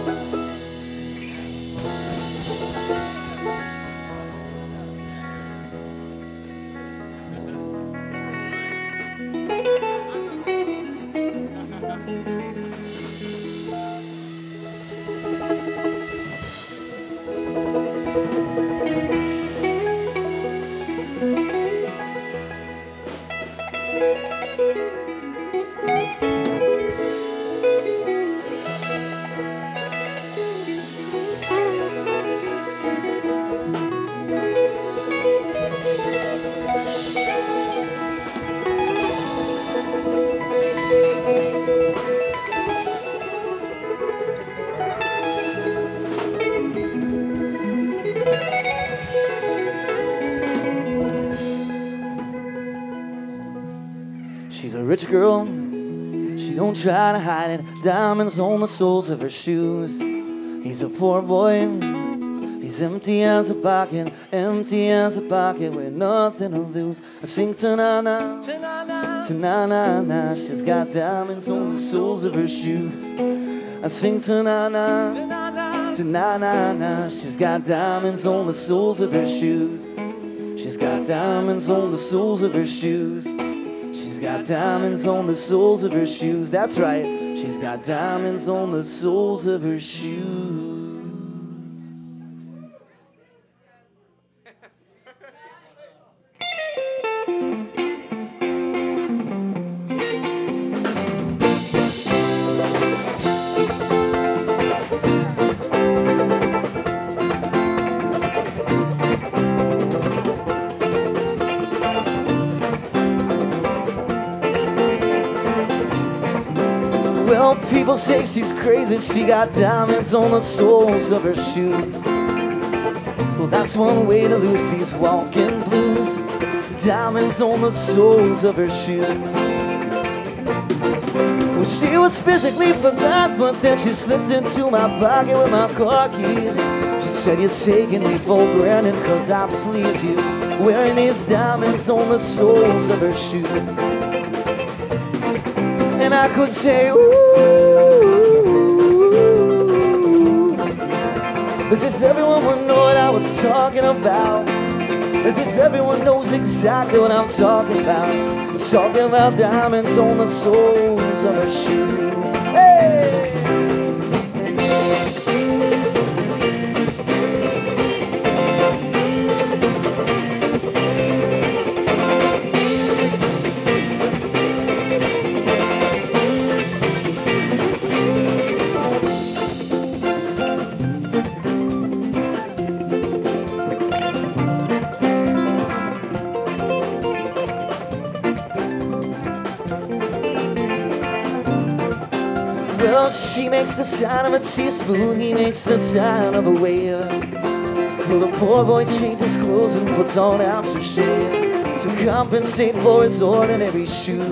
She's a rich girl, she don't try to hide it. Diamonds on the soles of her shoes. He's a poor boy, he's empty as a pocket, empty as a pocket with nothing to lose. I sing ta-na-na, ta-na-na-na. She's got diamonds on the soles of her shoes. I sing ta-na-na, ta-na-na-na. She's got diamonds on the soles of her shoes. She's got diamonds on the soles of her shoes. She's got diamonds on the soles of her shoes. That's right. She's got diamonds on the soles of her shoes. Well, people say she's crazy, she got diamonds on the soles of her shoes. Well, that's one way to lose these walking blues. Diamonds on the soles of her shoes. Well, she was physically forgot, but then she slipped into my pocket with my car keys. She said, you're taking me for granted, cause I please you, wearing these diamonds on the soles of her shoes. And I could say, ooh, as if everyone would know what I was talking about. As if everyone knows exactly what I'm talking about. I'm talking about diamonds on the soles of her shoes. Hey! Well, she makes the sound of a teaspoon, he makes the sound of a wave. Well, the poor boy changes clothes and puts on aftershave to compensate for his ordinary shoes.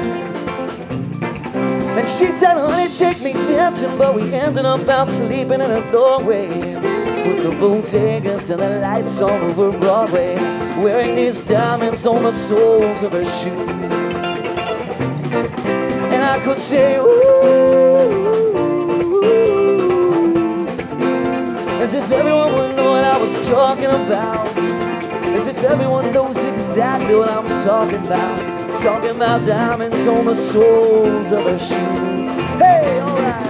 And she said, honey, take me dancing, but we ended up out sleeping in a doorway with the bodegas and the lights all over Broadway, wearing these diamonds on the soles of her shoes. And I could say, ooh, as if everyone would know what I was talking about. As if everyone knows exactly what I'm talking about. Talking about diamonds on the soles of her shoes. Hey, alright.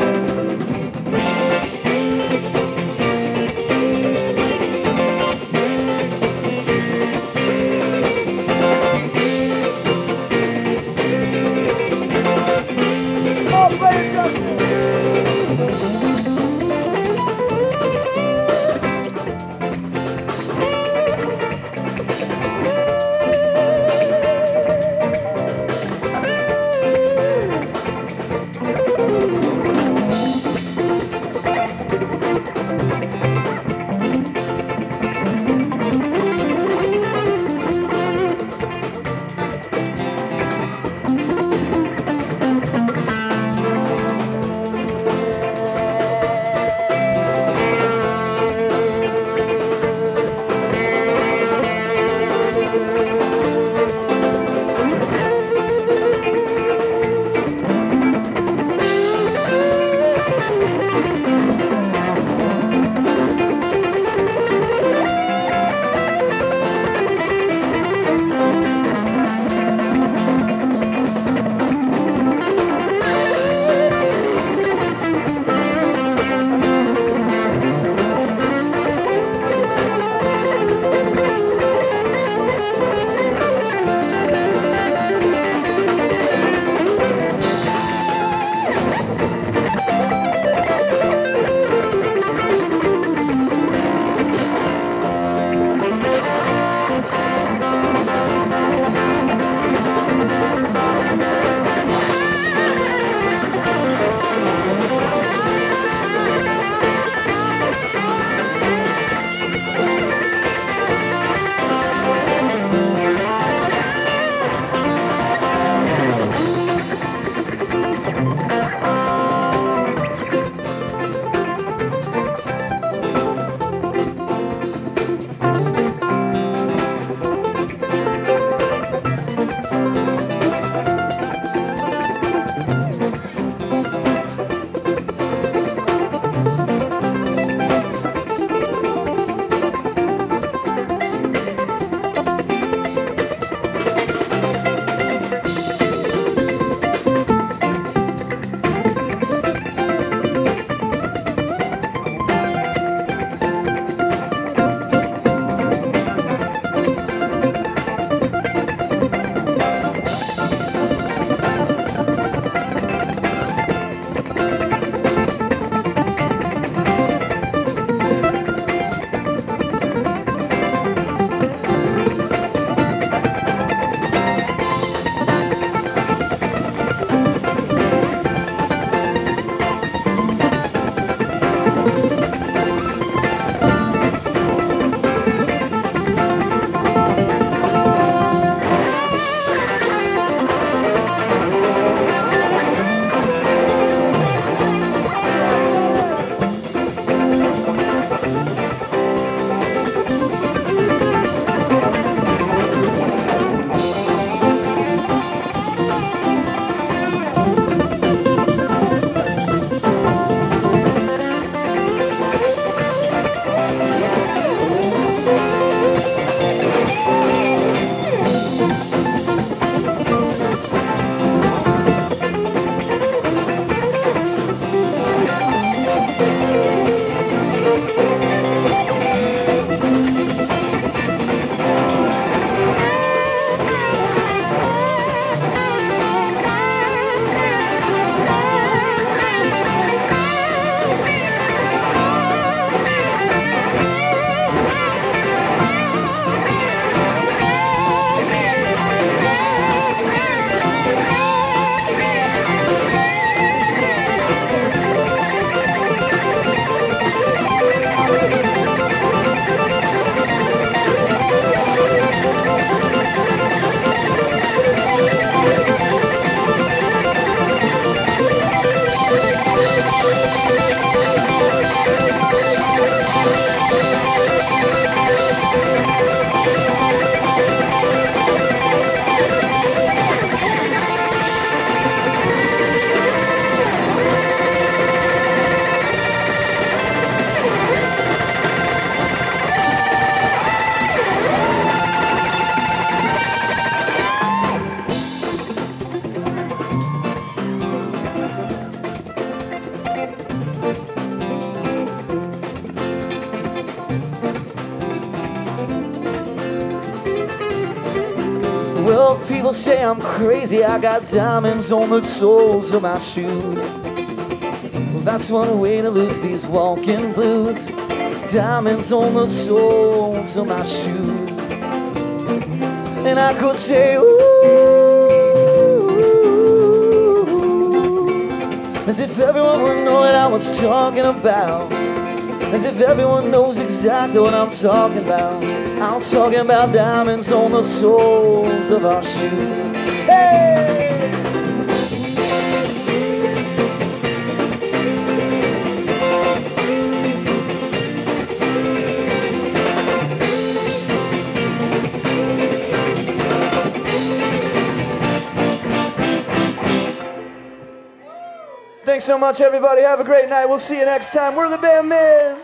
People say I'm crazy, I got diamonds on the soles of my shoes. Well, that's one way to lose these walking blues. Diamonds on the soles of my shoes. And I could say, ooh, as if everyone would know what I was talking about. As if everyone knows exactly what I'm talking about. I'm talking about diamonds on the soles of our shoes. Hey! Thanks so much, everybody. Have a great night. We'll see you next time. We're the band Miz.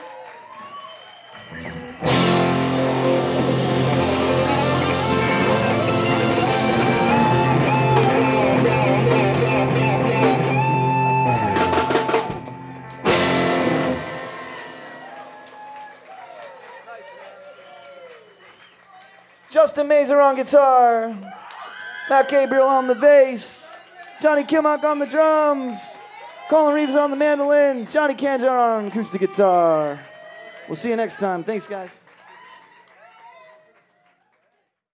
Justin Mazer on guitar, Matt Gabriel on the bass, Johnny Kilmock on the drums, Colin Reeves on the mandolin, Johnny Kanjar on acoustic guitar. We'll see you next time. Thanks, guys.